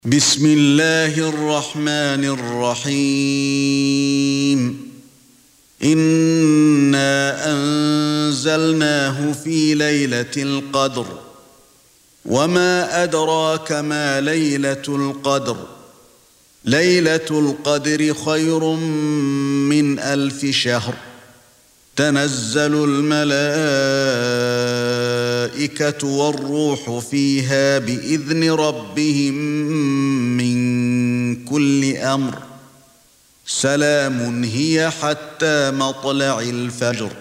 بسم الله الرحمن الرحيم إنا أنزلناه في ليلة القدر وما أدراك ما ليلة القدر ليلة القدر خير من 1000 شهر تنزل الملائكة والروح فيها بإذن ربهم من كل أمر سلام هي حتى مطلع الفجر